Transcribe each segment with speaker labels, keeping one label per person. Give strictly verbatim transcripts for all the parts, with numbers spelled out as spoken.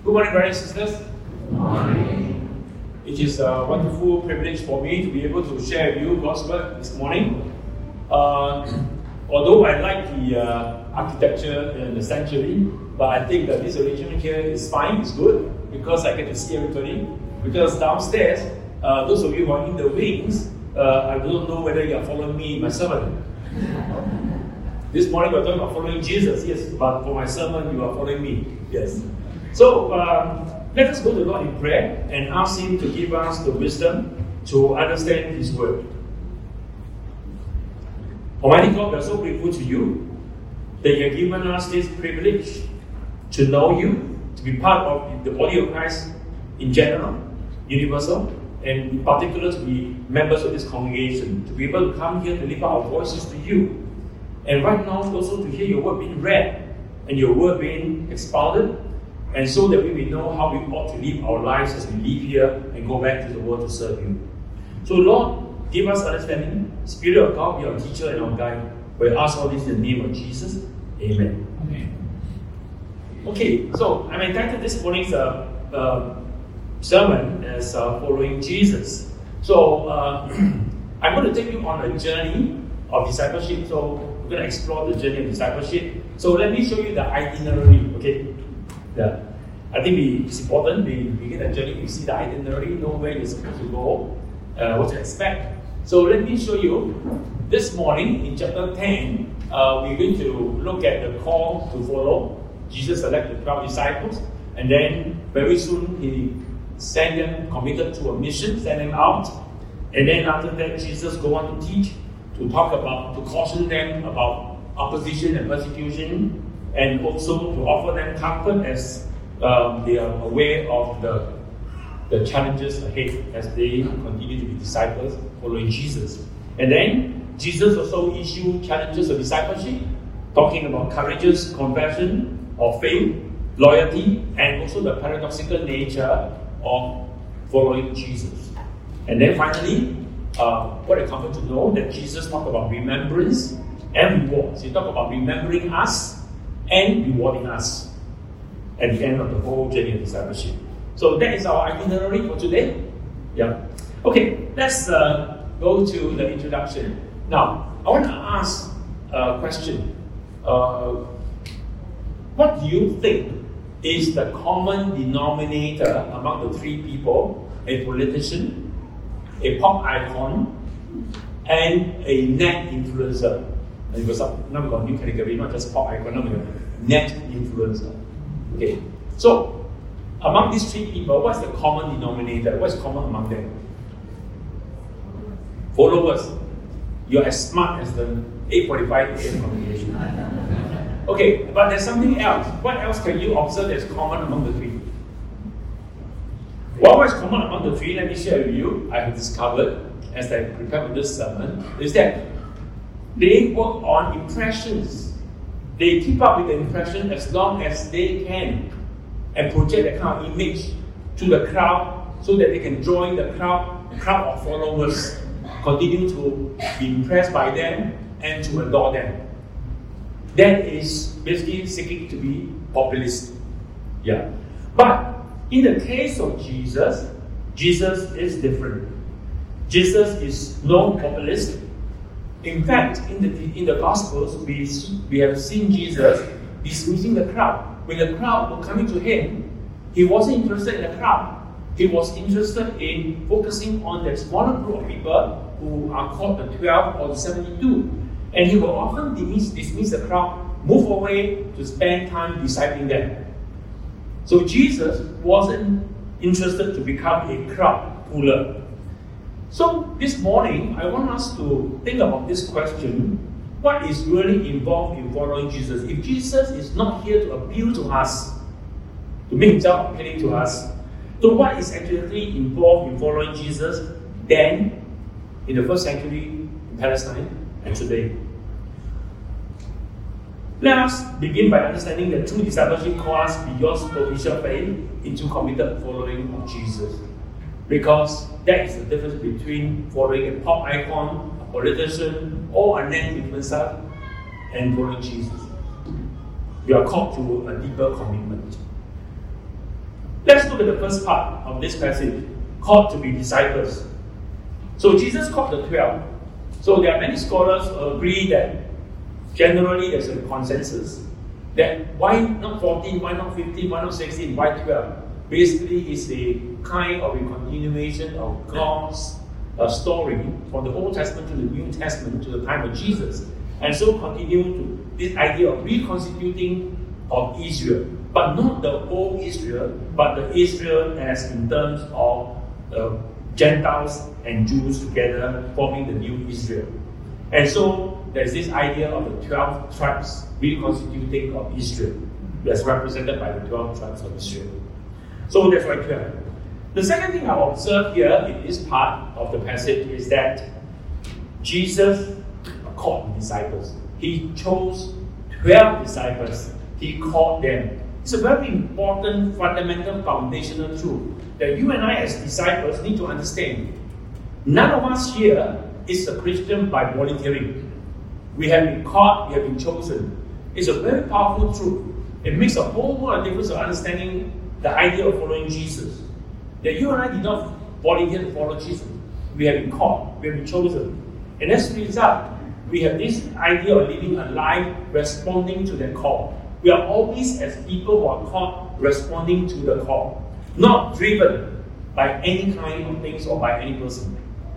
Speaker 1: Good morning, brothers and sisters. Good morning. It is a wonderful privilege for me to be able to share with you God's word this morning. Uh, although I like the uh, architecture and the sanctuary, but I think that this arrangement here is fine, it's good, because I get to see everybody. Because downstairs, uh, those of you who are in the wings, uh, I don't know whether you are following me in my sermon. This morning we're talking about following Jesus, yes, but for my sermon you are following me, yes. So um, let us go to the Lord in prayer and ask Him to give us the wisdom to understand His word. Almighty God, we are so grateful to you that you have given us this privilege to know you, to be part of the body of Christ in general, universal, and in particular to be members of this congregation, to be able to come here to lift our voices to you. And right now also to hear your word being read and your word being expounded, and so that we may know how we ought to live our lives as we leave here and go back to the world to serve you. So Lord, give us understanding. Spirit of God, be our teacher and our guide. We ask all this in the name of Jesus. Amen. Amen. Okay, so I'm entitled this morning's uh, uh, sermon as uh, following Jesus. So uh, I'm going to take you on a journey of discipleship. So we're going to explore the journey of discipleship. So let me show you the itinerary. Okay. Yeah. I think we, it's important we begin a journey, we see the itinerary, know where you're supposed to go, uh, what to expect. So let me show you. This morning in chapter ten, uh, we're going to look at the call to follow. Jesus selected twelve disciples, and then very soon He sent them, committed to a mission, sent them out. And then after that, Jesus go on to teach, to talk about, to caution them about opposition and persecution, and also to offer them comfort as um, they are aware of the, the challenges ahead as they continue to be disciples following Jesus. And then Jesus also issued challenges of discipleship, talking about courageous confession of faith, loyalty, and also the paradoxical nature of following Jesus. And then finally, uh, what a comfort to know that Jesus talked about remembrance and rewards. He talked about remembering us and rewarding us at the end of the whole journey of discipleship. So that is our itinerary for today. Yeah. Okay, let's uh, go to the introduction. Now, I want to ask a question. Uh, what do you think is the common denominator among the three people, a politician, a pop icon, and a net influencer? And because now we've got a new category, not just pop icon, now we've got net influencer. Okay, so among these three people, what's the common denominator? What's common among them? Followers. You're as smart as the eight forty-five A M congregation. Okay, but there's something else. What else can you observe that's common among the three? What was common among the three, let me share with you, I have discovered as I prepare for this sermon, is that they work on impressions. They keep up with the impression as long as they can and project that kind of image to the crowd so that they can join the crowd, crowd of followers, continue to be impressed by them and to adore them. That is basically seeking to be populist. Yeah. But in the case of Jesus, Jesus is different. Jesus is non-populist. In fact, in the in the Gospels, we, we have seen Jesus dismissing the crowd. When the crowd were coming to Him, He wasn't interested in the crowd. He was interested in focusing on that smaller group of people who are called the twelve or the seventy-two. And He will often dismiss, dismiss the crowd, move away to spend time discipling them. So Jesus wasn't interested to become a crowd puller. So this morning, I want us to think about this question. What is really involved in following Jesus? If Jesus is not here to appeal to us, to make Himself appealing to us, so what is actually involved in following Jesus then, in the first century in Palestine, and today? Let us begin by understanding that true discipleship calls us beyond superficial faith into committed following of Jesus. Because that is the difference between following a pop icon, a politician, or a net influencer, and following Jesus. We are called to a deeper commitment. Let's look at the first part of this passage, called to be disciples. So Jesus called the twelve. So there are many scholars who agree that generally there's a consensus that why not fourteen, why not fifteen, why not sixteen, why twelve? Basically, it's a kind of a continuation of God's uh, story from the Old Testament to the New Testament to the time of Jesus. And so continue to this idea of reconstituting of Israel, but not the old Israel, but the Israel as in terms of uh, Gentiles and Jews together forming the new Israel. And so there's this idea of the twelve tribes reconstituting of Israel, that's represented by the twelve tribes of Israel. So that's why twelve. The second thing I observe here in this part of the passage is that Jesus called the disciples. He chose twelve disciples. He called them. It's a very important, fundamental, foundational truth that you and I as disciples need to understand. None of us here is a Christian by volunteering. We have been called, we have been chosen. It's a very powerful truth. It makes a whole lot of difference of understanding the idea of following Jesus. That you and I did not volunteer to follow Jesus. We have been called, we have been chosen. And as a result, we have this idea of living a life responding to that call. We are always, as people who are called, responding to the call, not driven by any kind of things or by any person.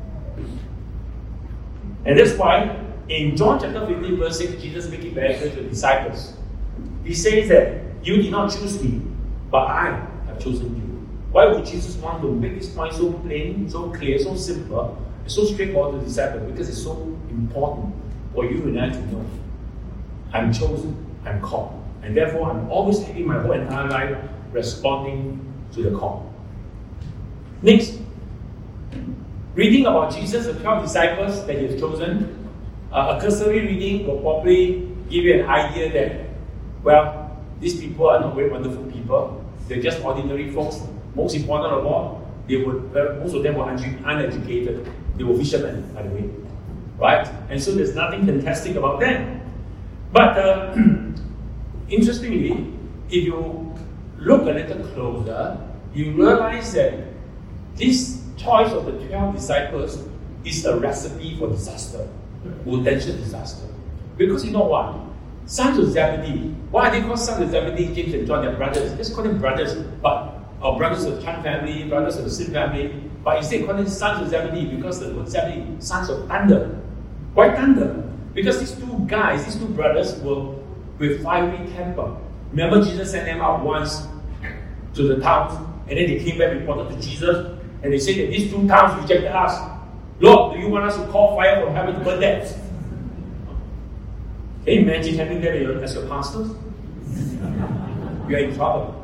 Speaker 1: And that's why in John chapter fifteen, verse six, Jesus makes it very clear to the disciples. He says that you did not choose me, but I have chosen you. Why would Jesus want to make this point so plain, so clear, so simple, so straightforward to the disciples? Because it's so important for you and I to know. I'm chosen, I'm called. And therefore, I'm always living my whole entire life responding to the call. Next, reading about Jesus, the twelve disciples that he has chosen, uh, a cursory reading will probably give you an idea that, well, these people are not very wonderful people. They're just ordinary folks. Most important of all, they were most of them were uneducated. They were fishermen, by the way, right? And so there's nothing fantastic about them. But uh, interestingly, if you look a little closer, you realize that this choice of the twelve disciples is a recipe for disaster, potential disaster. Because you know what? Sons of Zebedee. Why are they called sons of Zebedee? James and John, their brothers. Let's call them brothers, but our brothers of the Chan family, brothers of the Sin family. But instead, call them sons of Zebedee because the word Zebedee, sons of thunder. Why thunder? Because these two guys, these two brothers, were with fiery temper. Remember, Jesus sent them out once to the towns, and then they came back and reported to Jesus, and they said that these two towns rejected us. Lord, do you want us to call fire from heaven to burn them? Can you imagine having that as your pastors? You are in trouble.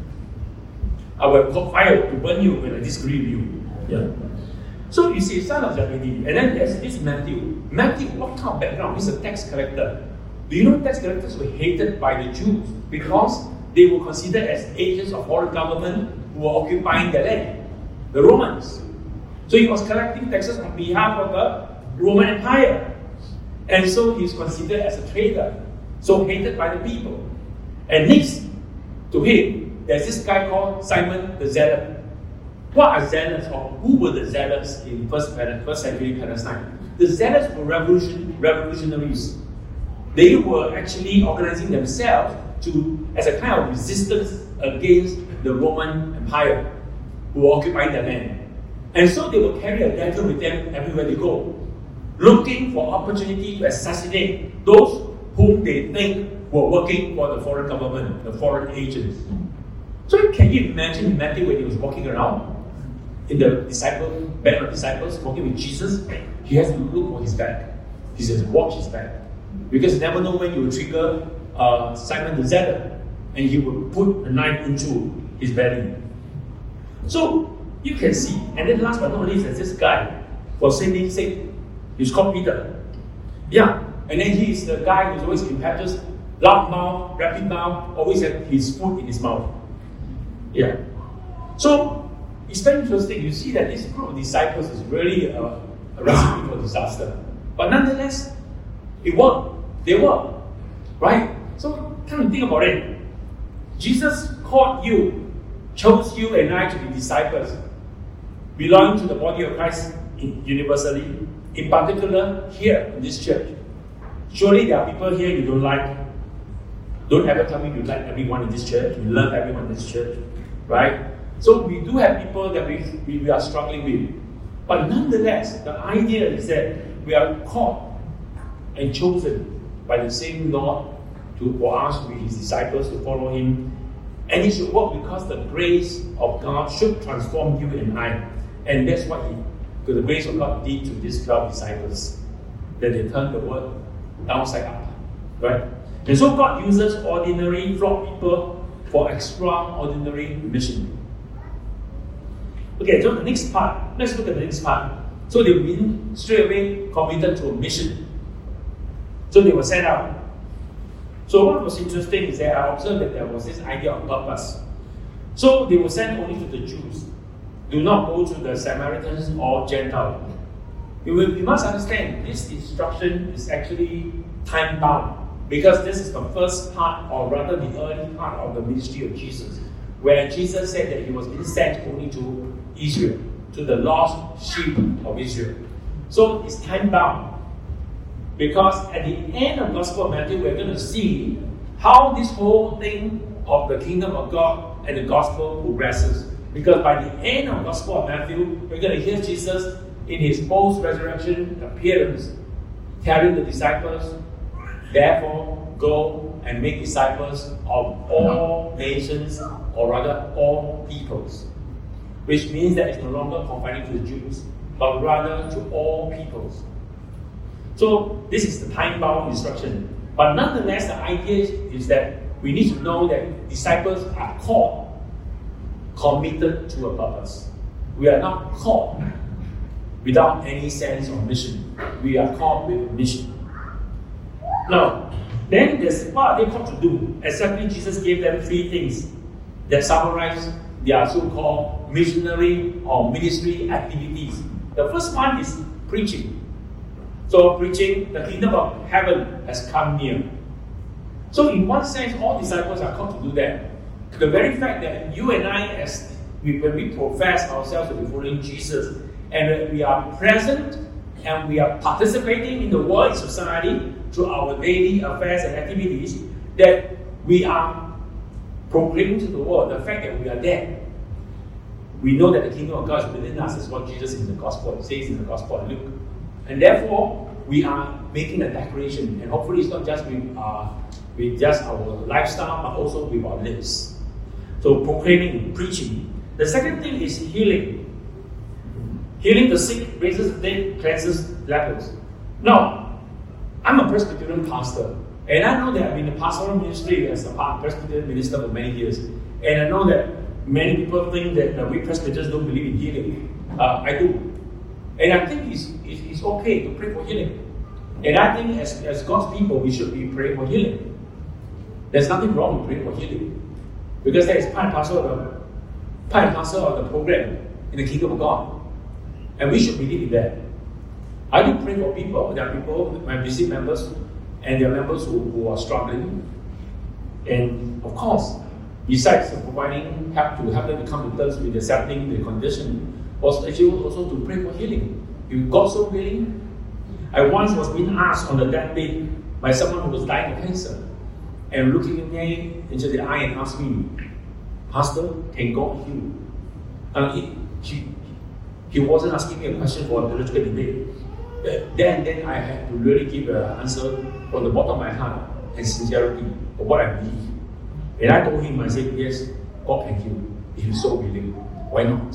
Speaker 1: I will call fire to burn you when I disagree with you. Yeah. So you see, son of Zebedee, and then there's this Matthew. Matthew, what kind of background? He's a tax collector. Do you know tax collectors were hated by the Jews because they were considered as agents of foreign government who were occupying their land, the Romans. So he was collecting taxes on behalf of the Roman Empire. And so he's considered as a traitor, so hated by the people. And next to him, there's this guy called Simon the Zealot. What are zealots, or who were the zealots in first, first century Palestine? The zealots were revolution, revolutionaries. They were actually organizing themselves to as a kind of resistance against the Roman Empire who were occupying their land. And so they would carry a dagger with them everywhere they go, looking for opportunity to assassinate those whom they think were working for the foreign government, the foreign agents. So can you imagine Matthew when he was walking around in the disciple, band of disciples, walking with Jesus? He has to look for his back. He says, watch his back. Because you never know when you will trigger uh, Simon the Zealot, and he will put a knife into his belly. So you can see, and then last but not least, there's this guy, for same name's sake, he's called Peter. Yeah, and then he is the guy who's always impetuous, loud mouth, rapid mouth, always have his food in his mouth. Yeah. So it's very interesting. You see that this group of disciples is really a, a recipe for disaster. But nonetheless, it worked. They worked. Right? So come and think about it. Jesus called you, chose you and I to be disciples, belonging to the body of Christ universally, in particular here in this church. Surely there are people here you don't like. Don't ever tell me you like everyone in this church, you love everyone in this church, right? So we do have people that we, we, we are struggling with. But nonetheless, the idea is that we are called and chosen by the same Lord to, for us to be His disciples, to follow Him. And it should work because the grace of God should transform you and I. And that's what He, because the grace of God did to these twelve disciples. That they turned the word downside up, right? And so God uses ordinary, flawed people for extraordinary mission. Okay, so the next part, let's look at the next part. So they've been straight away committed to a mission. So they were sent out. So what was interesting is that I observed that there was this idea of purpose. So they were sent only to the Jews. Do not go to the Samaritans or Gentiles. You, will, you must understand, this instruction is actually time-bound. Because this is the first part, or rather the early part of the ministry of Jesus, where Jesus said that He was being sent only to Israel, to the lost sheep of Israel. So it's time-bound. Because at the end of the Gospel of Matthew, we're going to see how this whole thing of the kingdom of God and the gospel progresses. Because by the end of the Gospel of Matthew, we're going to hear Jesus in His post-resurrection appearance, telling the disciples, therefore, go and make disciples of all nations, or rather, all peoples. Which means that it's no longer confining to the Jews, but rather to all peoples. So, this is the time-bound instruction. But nonetheless, the idea is that we need to know that disciples are called, committed to a purpose. We are not called without any sense of mission. We are called with a mission. Now, then there's what are they called to do? Exactly, Jesus gave them three things that summarize their so-called missionary or ministry activities. The first one is preaching. So preaching, the kingdom of heaven has come near. So in one sense, all disciples are called to do that. The very fact that you and I, as we, when we profess ourselves to be following Jesus, and we are present and we are participating in the world, in society, through our daily affairs and activities, that we are proclaiming to the world the fact that we are there. We know that the kingdom of God is within us, is what Jesus in the gospel says in the gospel of Luke. And therefore, we are making a declaration, and hopefully it's not just with, uh, with just our lifestyle, but also with our lips. So proclaiming, preaching. The second thing is healing. Healing the sick, raises the dead, cleanses lepers. Now, I'm a Presbyterian pastor, and I know that I've been in the pastoral ministry as a Presbyterian minister for many years. And I know that many people think that uh, we Presbyterians don't believe in healing. Uh, I do. And I think it's, it's, it's okay to pray for healing. And I think as, as God's people, we should be praying for healing. There's nothing wrong with praying for healing. Because that is part and parcel of the, part and parcel of the program in the kingdom of God. And we should believe in that. I do pray for people. There are people, my visit members, and there are members who, who are struggling. And of course, besides providing help to help them to come to terms with accepting the condition, also actually also to pray for healing. If God so willing, I once was being asked on the deathbed by someone who was dying of cancer, and looking me into the eye and asked me, Pastor, can God heal? And he, he, he wasn't asking me a question for a theological debate. But then, then I had to really give an answer from the bottom of my heart and sincerity of what I believe. And I told him, I said, yes, God can heal if He's so willing. Why not?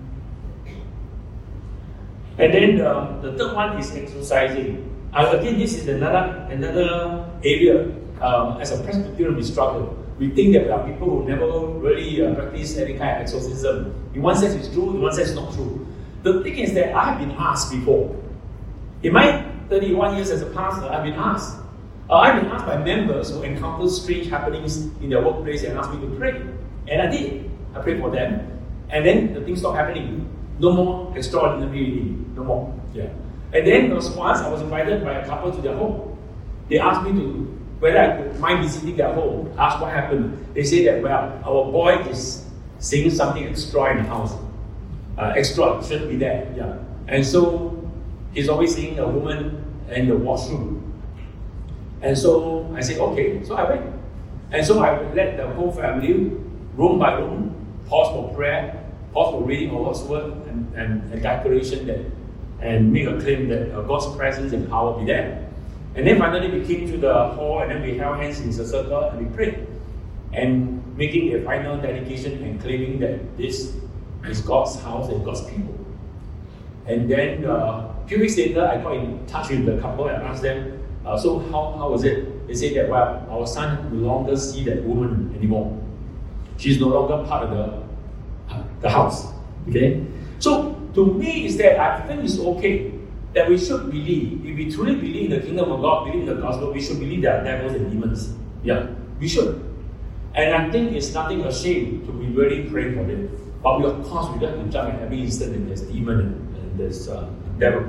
Speaker 1: And then uh, the third one is exercising. Uh, again, this is another another area. Um, as a Presbyterian, we struggle. We think that there are people who never really uh, practice any kind of exorcism. In one sense, it's true. In one sense, it's not true. The thing is that I have been asked before. In my thirty-one years as a pastor, I've been asked. Uh, I've been asked by members who encounter strange happenings in their workplace and asked me to pray. And I did. I prayed for them. And then the things stopped happening. No more extraordinary, no more. Yeah. And then there was once I was invited by a couple to their home. They asked me to whether I could mind visiting their home. Asked what happened. They said that, well, our boy is seeing something extra in the house. Uh, extra shouldn't be there. Yeah. And so he's always seeing a woman in the washroom. And so I said, okay. So I went. And so I led the whole family, room by room, pause for prayer, pause for reading of God's word, and, and a declaration that, and make a claim that uh, God's presence and power be there. And then finally we came to the hall, and then we held hands in a circle and we prayed. And making a final dedication and claiming that this is God's house and God's people. And then uh, a few weeks later, I got in touch with the couple and asked them, uh, so how, how was it? They said that, well, our son no longer see that woman anymore. She's no longer part of the, uh, the house. Okay? So, to me, is that I think it's okay that we should believe. If we truly believe in the kingdom of God, believe in the gospel, we should believe there are devils and demons. Yeah, we should. And I think it's nothing ashamed to be really praying for them. But we, of course, we don't have to jump at every instant that there's demon and, and there's uh, devil.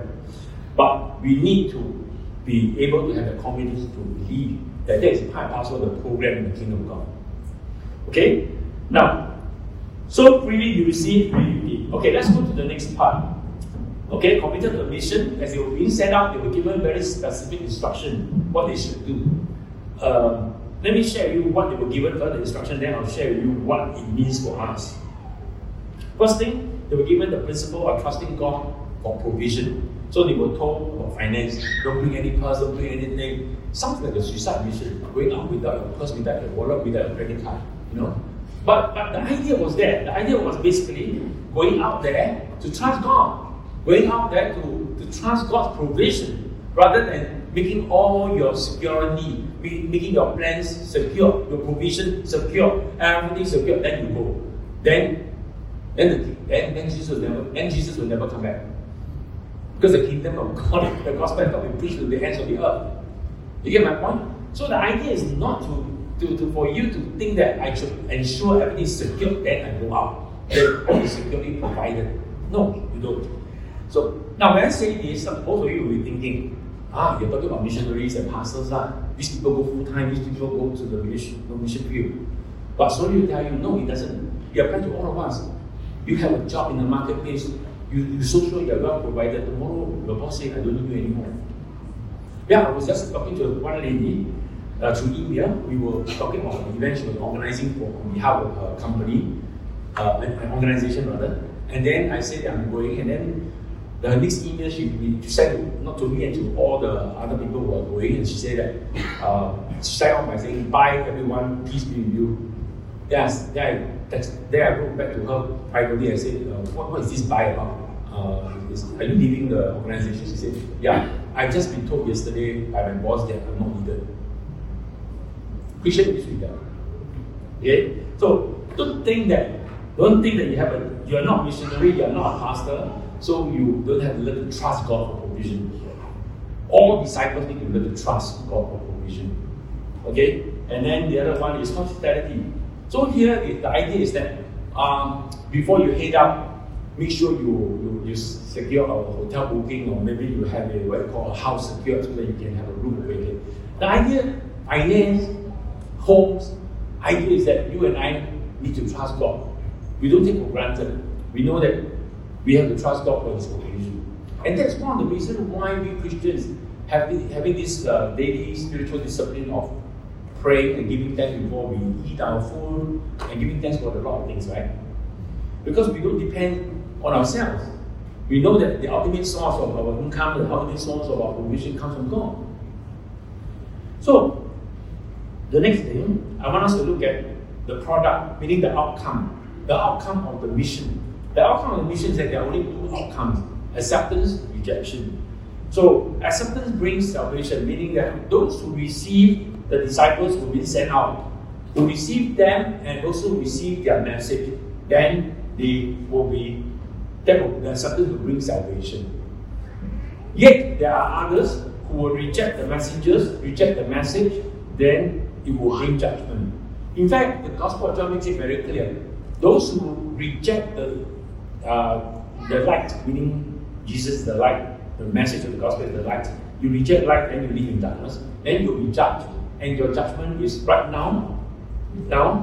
Speaker 1: But we need to be able to have the confidence to believe that there is part and parcel of the program in the kingdom of God. Okay? Now, so freely you receive, freely you give. Okay, let's go to the next part. Okay, committed to the mission. As they were being set up, they were given very specific instruction what they should do. Um, let me share with you what they were given for the instruction, then I'll share with you what it means for us. First thing, they were given the principle of trusting God for provision. So they were told about finance, don't bring any purse, don't bring anything. Sounds like a suicide mission, going out without your purse, without your wallet, without your credit card, you know. But, but the idea was there. The idea was basically going out there to trust God. Going out there to, to trust God's provision rather than making all your security, making your plans secure, your provision secure, everything secure, then you go. Then, then, the, then, then, Jesus will never, then Jesus will never come back. Because the kingdom of God, the gospel has not been preached to the ends of the earth. You get my point? So the idea is not to, to, to for you to think that I should ensure everything is secure, then I go out. Then all is securely provided. No, you don't. So now when I say this, most of you will be thinking, ah, you're talking about missionaries and pastors. Ah. These people go full time, these people go to the mission, the mission field. But sorry to tell you, no, it doesn't. It applies to all of us. You have a job in the marketplace, you, you're so sure you're well provided. Tomorrow, your boss says, I don't need you anymore. Yeah, I was just talking to one lady uh, through email. We were talking about an event she was organizing for on behalf of her company, uh, an, an organization rather. And then I said that I'm going, and then the next email she, she sent not to me and to all the other people who are going, and she said that uh, she started off by saying, "Bye everyone, peace be with you." Yes, then I, then I wrote back to her privately. I said, uh, what, "What is this bye about? Uh, is, are you leaving the organization?" She said, "Yeah, I've just been told yesterday by my boss that I'm not needed." Appreciate this with that. Okay, so don't think that don't think that you have a you are not a missionary, you are not a pastor. So you don't have to learn to trust God for provision. All disciples need to learn to trust God for provision. Okay? And then the other one is hospitality. So here the idea is that um, before you head out, make sure you, you, you secure a hotel booking, or maybe you have a what you call a house secured so that you can have a room available. The idea, finance, homes, idea is that you and I need to trust God. We don't take for granted. We know that we have to trust God for His provision. And that's one of the reasons why we Christians have been having this uh, daily spiritual discipline of praying and giving thanks before we eat our food and giving thanks for a lot of things, right? Because we don't depend on ourselves. We know that the ultimate source of our income, the ultimate source of our provision comes from God. So, the next thing, I want us to look at the product, meaning the outcome, the outcome of the mission. The outcome of the mission is that there are only two outcomes: acceptance, rejection. So acceptance brings salvation, meaning that those who receive the disciples who have been sent out, who receive them and also receive their message, then they will be, that will, the acceptance will bring salvation. Yet there are others who will reject the messengers, reject the message, then it will bring judgment. In fact, the Gospel of John makes it very clear. Those who reject the Uh, the light, meaning Jesus is the light, the message of the gospel is the light. You reject light and you live in darkness, then you'll be judged. And your judgment is right now, now,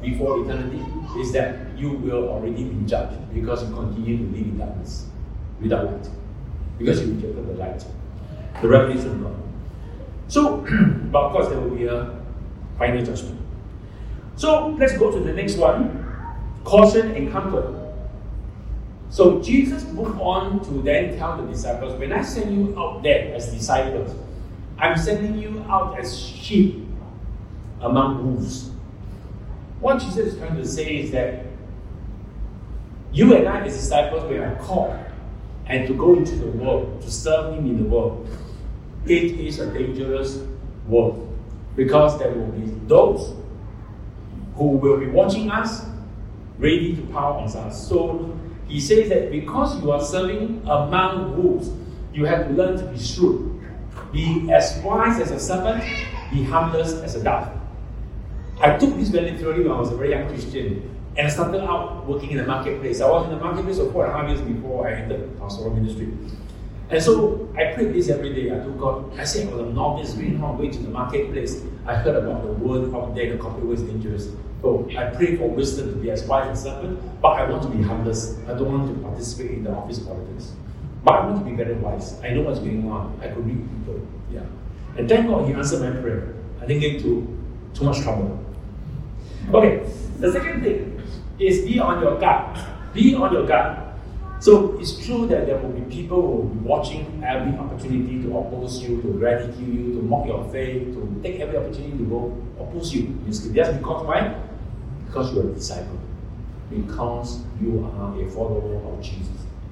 Speaker 1: before eternity is that you will already be judged because you continue to live in darkness, without light, because you rejected the light, the revelation of God. So, but of course, there will be a final judgment. So, let's go to the next one, caution and comfort. So, Jesus moved on to then tell the disciples, when I send you out there as disciples, I'm sending you out as sheep among wolves. What Jesus is trying to say is that you and I as disciples, we are called and to go into the world, to serve Him in the world. It is a dangerous world because there will be those who will be watching us, ready to power on us. So He says that because you are serving among wolves, you have to learn to be shrewd. Be as wise as a serpent, be harmless as a dove. I took this very literally when I was a very young Christian, and I started out working in the marketplace. I was in the marketplace for four and a half years before I entered the pastoral ministry. And so I prayed this every day. I told God, I said I was a novice, reading how going to the marketplace. I heard about the word out there, the corporate word is dangerous. So I pray for wisdom to be as wise as a serpent, but I want to be harmless. I don't want to participate in the office politics. But I want to be very wise. I know what's going on. I could read people. Yeah. And thank God He answered my prayer. I didn't get into too much trouble. Okay, the second thing is be on your guard. Be on your guard. So it's true that there will be people who will be watching every opportunity to oppose you, to ridicule you, to mock your faith, to take every opportunity to go oppose you. Just because why? Because you are a disciple. Because you are a follower of Jesus.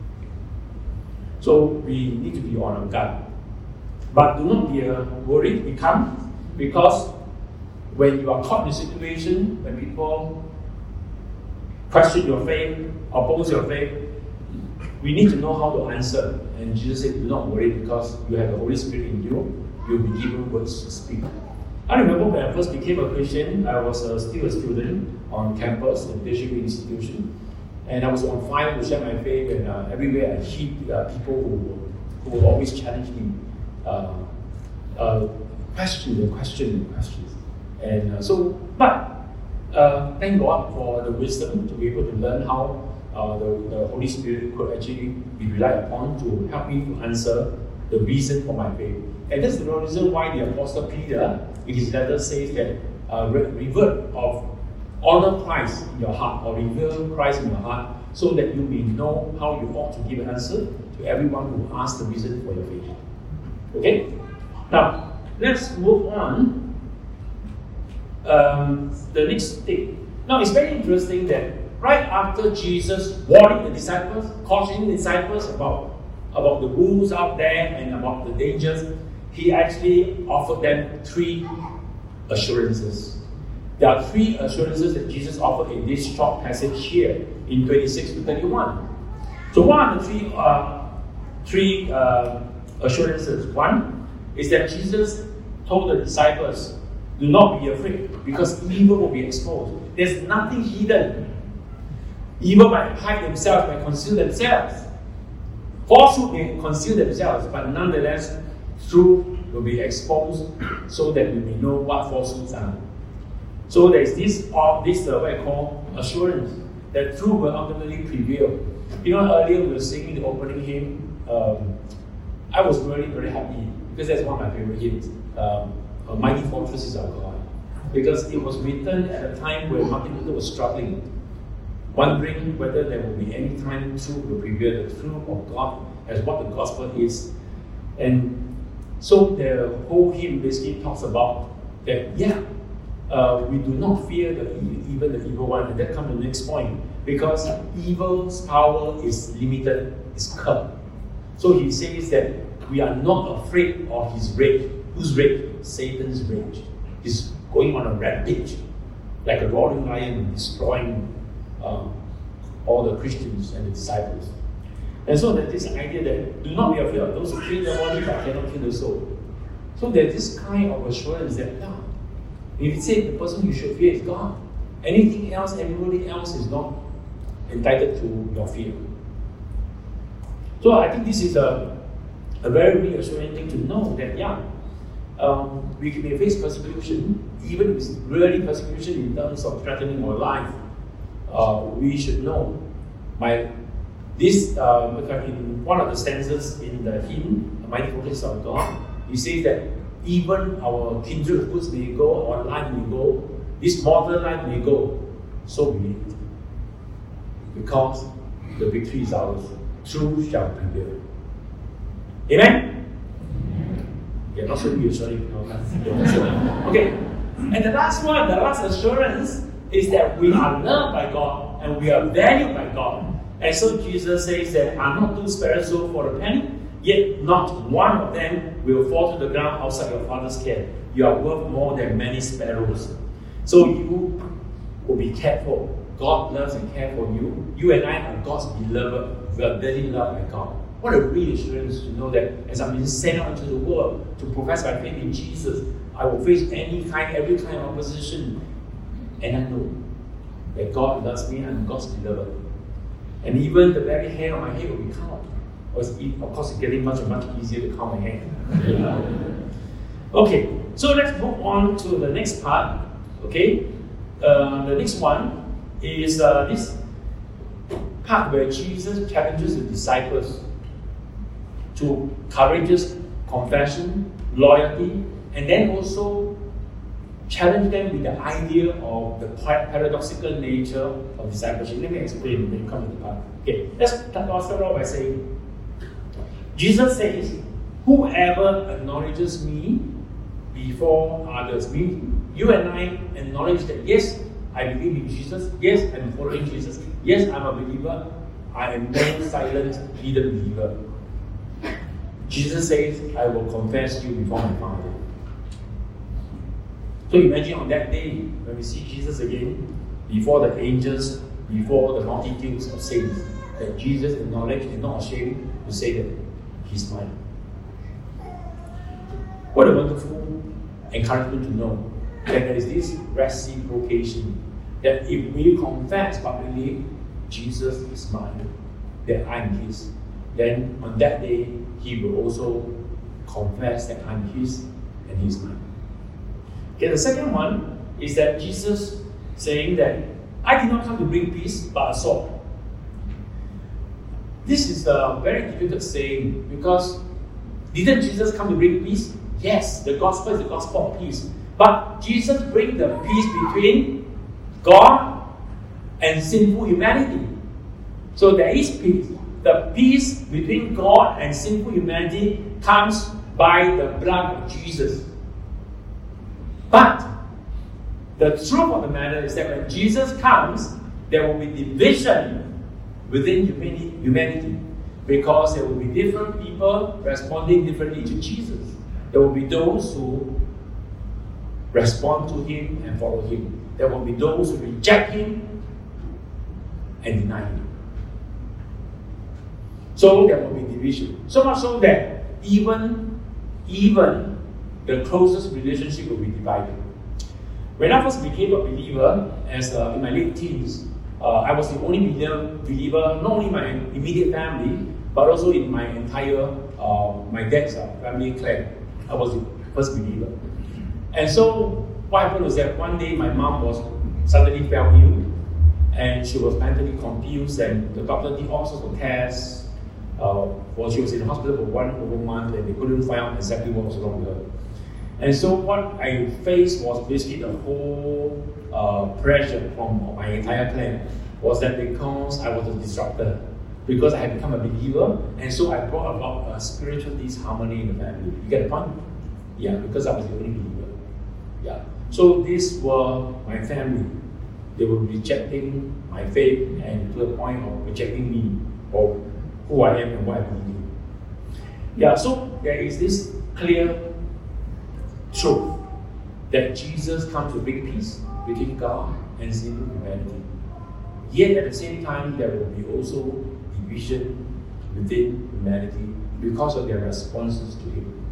Speaker 1: So we need to be on our guard. But do not be uh, worried, become, because when you are caught in a situation, when people question your faith, oppose your faith, we need to know how to answer. And Jesus said, do not worry because you have the Holy Spirit in you. You'll be given words to speak. I remember when I first became a Christian, I was uh, still a student on campus in a tertiary institution. And I was on fire to share my faith, and uh, everywhere I hit uh, people who, who will always challenge me. Uh, uh, question and question and questions. And uh, so, but uh, thank God for the wisdom to be able to learn how uh, the, the Holy Spirit could actually be relied upon to help me to answer the reason for my faith. And that's the reason why the Apostle Peter, in his letter, says that uh, revert of honor Christ in your heart, or reveal Christ in your heart, so that you may know how you ought to give an answer to everyone who asks the reason for your faith. Okay? Now, let's move on. Um, the next thing. Now, it's very interesting that right after Jesus warning the disciples, cautioning the disciples about, about the rules out there and about the dangers, He actually offered them three assurances. There are three assurances that Jesus offered in this short passage here in twenty-six to thirty-one. So what are the three, uh, three uh, assurances? One is that Jesus told the disciples, do not be afraid because evil will be exposed. There's nothing hidden. Evil might hide themselves, might conceal themselves. Falsehood may conceal themselves, but nonetheless, truth will be exposed so that we may know what falsehoods are. So there's this, uh, this uh, what I call assurance that truth will ultimately prevail. You know, earlier we were singing the opening hymn. Um, I was really very happy because that's one of my favorite hymns. Um, A Mighty Fortress is Our God. Because it was written at a time where Martin Luther was struggling, wondering whether there will be any time truth will prevail, the truth of God as what the gospel is. And so the whole hymn basically talks about that, yeah, uh, we do not fear the, even the evil one. And that comes to the next point. Because evil's power is limited, is curbed. So he says that we are not afraid of his rage. Whose rage? Satan's rage. He's going on a rampage, like a roaring lion, destroying um, all the Christians and the disciples. And so there's this idea that do not be afraid of those who kill the body but cannot kill the soul. So there's this kind of assurance that, yeah, if you say the person you should fear is God, anything else, everybody else is not entitled to your fear. So I think this is a, a very reassuring thing to know that, yeah, um, we may face persecution even if it's really persecution in terms of threatening our life, uh, we should know. My this uh, in one of the stanzas in the hymn, "The Mighty Fortress of God," he says that even our kindred goods may go, our life may go, this mortal life may go, so be it. Because the victory is ours. Truth shall prevail. Amen? Yeah, not so reassuring. Okay. And the last one, the last assurance is that we are loved by God and we are valued by God. And so Jesus says that are not two sparrows sold for a penny, yet not one of them will fall to the ground outside your Father's care. You are worth more than many sparrows. So you will be careful. God loves and cares for you. You and I are God's beloved. We are very loved by God. What a reassurance to know that as I'm being sent out into the world to profess my faith in Jesus, I will face any kind, every kind of opposition. And I know that God loves me and I'm God's beloved. And even the very hair on my head will be counted. Of course, it's getting much and much easier to count my hair. Okay, so let's move on to the next part. Okay, uh, the next one is uh, this part where Jesus challenges the disciples to courageous confession, loyalty, and then also challenge them with the idea of the paradoxical nature of discipleship. Let me explain when you come to the part. Okay, let's start off by saying, Jesus says, whoever acknowledges me before others, meaning you and I acknowledge that yes, I believe in Jesus, yes, I'm following Jesus, yes, I'm a believer, I am no silent hidden believer. Jesus says, I will confess you before my Father. So imagine on that day, when we see Jesus again, before the angels, before the multitudes of saints, that Jesus acknowledged and not ashamed to say that He's mine. What a wonderful encouragement to know that there is this reciprocation, that if we confess publicly, Jesus is mine, that I'm His, then on that day, He will also confess that I'm His and He's mine. Okay, the second one is that Jesus saying that I did not come to bring peace but a sword. This is a very difficult saying because didn't Jesus come to bring peace? Yes, the gospel is the gospel of peace. But Jesus brings the peace between God and sinful humanity. So there is peace. The peace between God and sinful humanity comes by the blood of Jesus. But the truth of the matter is that when Jesus comes, there will be division within humanity because there will be different people responding differently to Jesus. There will be those who respond to Him and follow Him. There will be those who reject Him and deny Him. So there will be division. So much so that even, even the closest relationship will be divided. When I first became a believer, as uh, in my late teens, uh, I was the only believer, not only in my immediate family, but also in my entire, uh, my dad's uh, family clan. I was the first believer. And so what happened was that one day my mom was suddenly fell ill, and she was mentally confused, and the doctor did all sorts of tests. Uh, well, she was in the hospital for one over month, and they couldn't find out exactly what was wrong with her. And so what I faced was basically the whole uh, pressure from my entire clan was that because I was a disruptor, because I had become a believer, and so I brought about a spiritual disharmony in the family. You get the point? Yeah, because I was the only believer. Yeah. So these were my family. They were rejecting my faith and to the point of rejecting me or who I am and what I believe in. Yeah, so there is this clear truth that Jesus comes to bring peace between God and sinful humanity. Yet at the same time, there will be also division within humanity because of their responses to Him.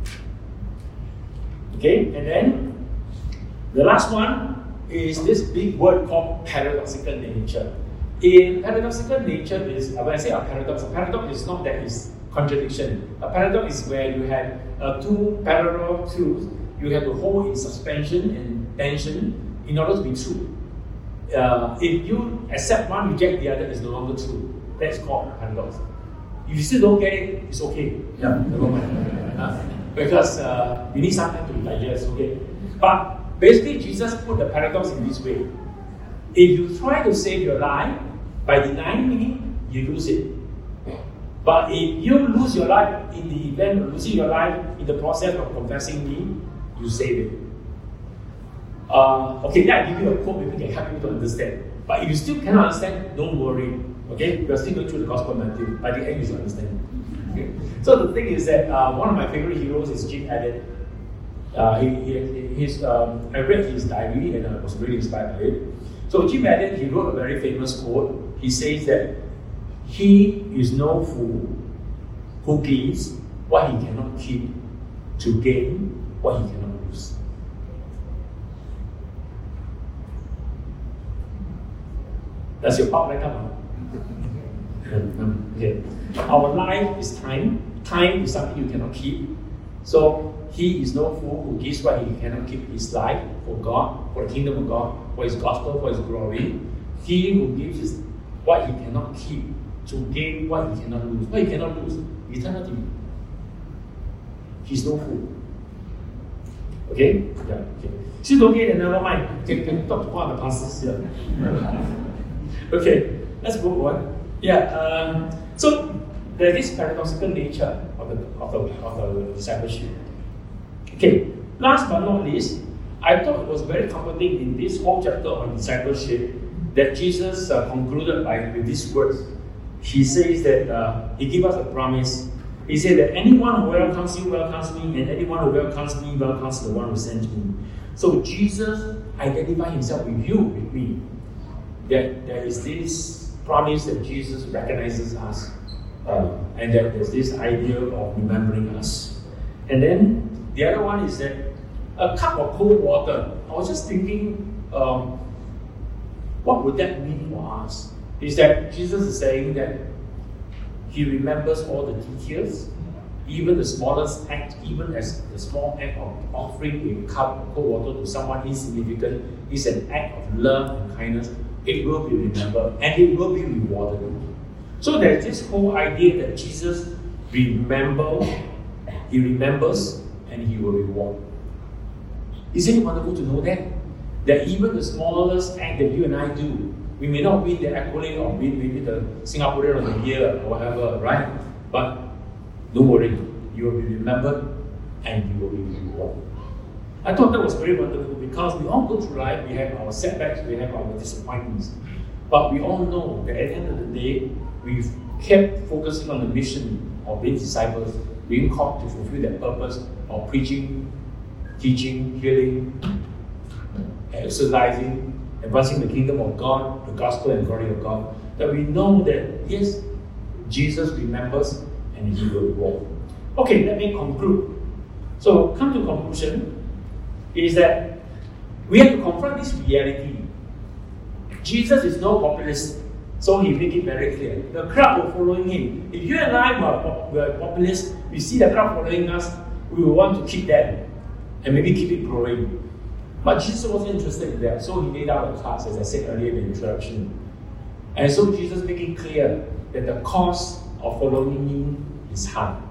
Speaker 1: Okay, and then the last one is this big word called paradoxical nature. In paradoxical nature is, when I say a paradox, a paradox is not that it's contradiction. A paradox is where you have uh, two parallel truths you have to hold in suspension, and intention in order to be true. Uh, if you accept one, reject the other, it's no longer true. That's called paradox. If you still don't get it, it's okay. Yeah, never mind. Uh, because uh, you need some time to digest, okay? But basically, Jesus put the paradox in this way. If you try to save your life by denying me, you lose it. But if you lose your life in the event of losing your life in the process of confessing me, you save it. Uh, okay, then I give you a quote, maybe can help you to understand. But if you still cannot understand, don't worry. Okay, we are still going through the Gospel of Matthew. By the end, you should understand. Okay. So the thing is that uh, one of my favorite heroes is Jim Elliot. Uh, he, he, his, um, I read his diary and I was really inspired by it. So Jim Elliot, he wrote a very famous quote. He says that he is no fool who gives what he cannot keep to gain what he cannot lose. Does your pop light up? Okay. Our life is time. Time is something you cannot keep. So he is no fool who gives what he cannot keep, his life for God, for the kingdom of God, for his gospel, for his glory. He who gives his, what he cannot keep to gain what he cannot lose. What he cannot lose? Eternity. He's no fool. Okay? Yeah, okay. Still don't get it, never mind. Can, can talk to one of the pastors here. Okay, let's move on. Yeah, um, so there's this paradoxical nature of the, of, the, of the discipleship. Okay, last but not least, I thought it was very comforting in this whole chapter on discipleship that Jesus uh, concluded by with these words. He says that uh, he gave us a promise. He said that anyone who welcomes you welcomes me, and anyone who welcomes me welcomes the one who sent me. So Jesus identified himself with you, with me. That there is this promise that Jesus recognizes us, uh, and that there's this idea of remembering us. And then the other one is that a cup of cold water. I was just thinking, um, what would that mean for us? Is that Jesus is saying that he remembers all the details, even the smallest act, even as the small act of offering a cup of cold water to someone insignificant is an act of love and kindness. It will be remembered and it will be rewarded. So there's this whole idea that Jesus remembers, he remembers and he will reward. Isn't it wonderful to know that? That even the smallest act that you and I do, we may not win the accolade or win maybe the Singaporean of the Year or whatever, right? But don't worry, you will be remembered and you will be rewarded. I thought that was very wonderful because we all go through life, we have our setbacks, we have our disappointments. But we all know that at the end of the day, we've kept focusing on the mission of being disciples, being called to fulfill that purpose of preaching, teaching, healing, exercising, advancing the kingdom of God, the gospel and glory of God. That we know that, yes, Jesus remembers and he will reward. Okay, let me conclude. So, come to conclusion. Is that we have to confront this reality. Jesus is no populist, so he made it very clear. The crowd were following him. If you and I were, were populists, we see the crowd following us, we will want to keep them and maybe keep it growing. But Jesus wasn't interested in that, so he laid out the cards, as I said earlier in the introduction. And so Jesus made it clear that the cost of following him is high.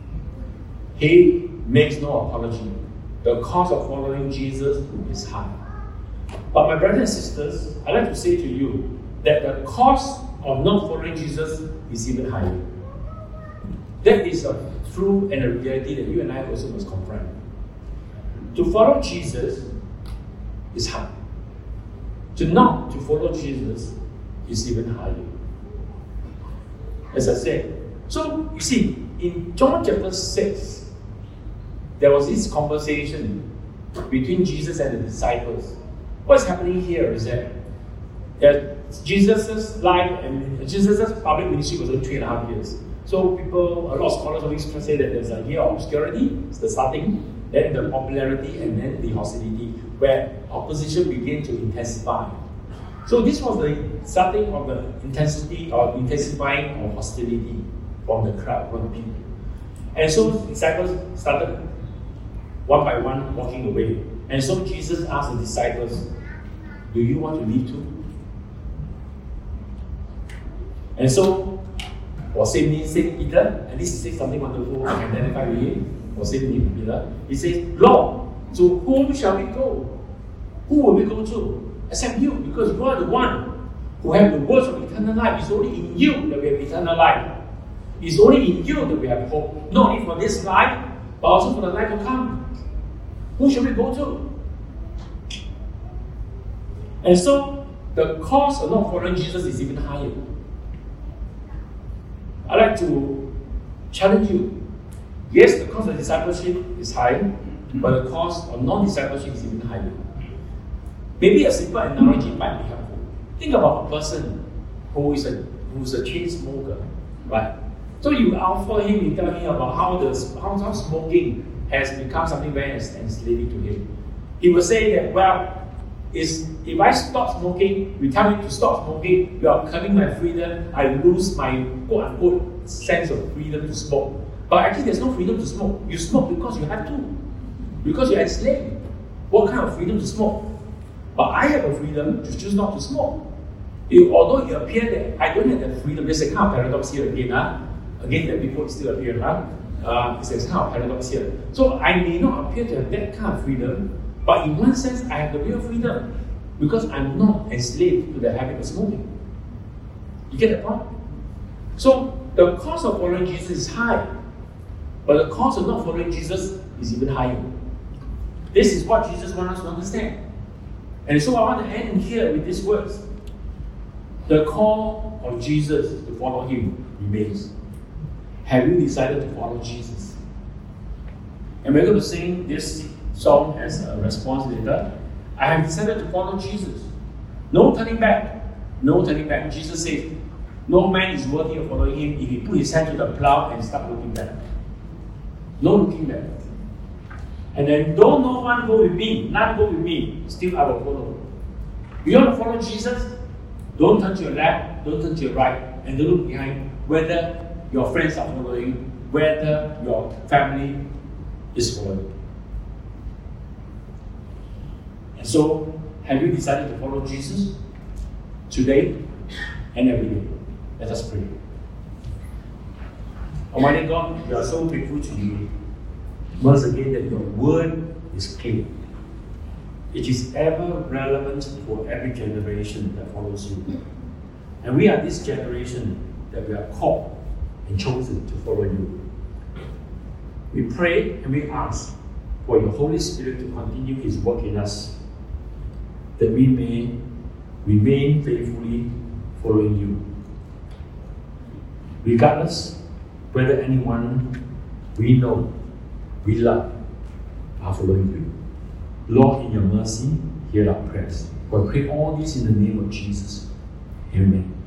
Speaker 1: He makes no apology. The cost of following Jesus is high. But my brothers and sisters, I'd like to say to you that the cost of not following Jesus is even higher. That is a truth and a reality that you and I also must confront. To follow Jesus is hard. To not to follow Jesus is even higher. As I said, so you see, in John chapter six, there was this conversation between Jesus and the disciples. What's happening here is that, that Jesus' life and Jesus' public ministry was only three and a half years. So people, a lot of scholars always say that there's a year of obscurity, it's the starting, then the popularity, and then the hostility, where opposition began to intensify. So this was the starting of the intensity or intensifying of hostility from the crowd, from the people. And so disciples started one by one walking away. And so Jesus asked the disciples, do you want to leave too? And so, for same name, Saint Peter, and this is something wonderful, I can identify with him, for same name, Peter. He says, Lord, to whom shall we go? Who will we go to? Except you, because you are the one who have the words of eternal life. It's only in you that we have eternal life. It's only in you that we have hope. Not only for this life, but also for the life to come. Who shall we go to? And so, the cost of not following Jesus is even higher. I'd like to challenge you. Yes, the cost of discipleship is high, but the cost of non-discipleship is even higher. Maybe a simple analogy might be helpful. Think about a person who is a who's a chain smoker, right? So you offer him, you tell him about how the how, how smoking has become something very enslaving to him. He will say that, well, is if I stop smoking, you tell me to stop smoking, you are cutting my freedom, I lose my quote-unquote sense of freedom to smoke. But actually there's no freedom to smoke. You smoke because you have to. Because you're enslaved. What kind of freedom to smoke? But I have a freedom to choose not to smoke. It, although it appears that I don't have that freedom, there's a kind of paradox here again. Huh? Again, that people still appear. Huh? Uh, it's a kind of paradox here. So I may not appear to have that kind of freedom, but in one sense, I have the real freedom because I'm not enslaved to the habit of smoking. You get that point? So the cost of following Jesus is high, but the cost of not following Jesus is even higher. This is what Jesus wants us to understand. And so I want to end here with these words. The call of Jesus to follow him remains. Have you decided to follow Jesus? And we're going to sing this song as a response later. I have decided to follow Jesus. No turning back. No turning back. Jesus said, no man is worthy of following him if he put his hand to the plow and start looking back. No looking back. And then, though no one go with me, none go with me, still I will follow. You want to follow Jesus? Don't turn to your left, don't turn to your right, and don't look behind whether your friends are following, whether your family is following. And so, have you decided to follow Jesus today and every day? Let us pray. Almighty God, we are so grateful to you once again that your word is clear. It is ever relevant for every generation that follows you. And we are this generation that we are called and chosen to follow you. We pray and we ask for your Holy Spirit to continue his work in us, that we may remain faithfully following you. Regardless whether anyone we know, we love, are following you. Lord, in your mercy, hear our prayers. We pray all this in the name of Jesus. Amen.